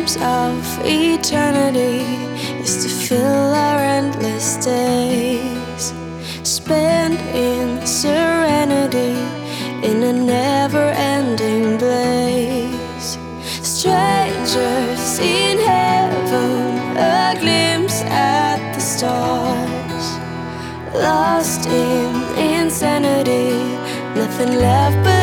glimpse of eternity is to fill our endless days, spent in serenity in a never-ending blaze. Strangers in heaven, a glimpse at the stars, lost in insanity, nothing left but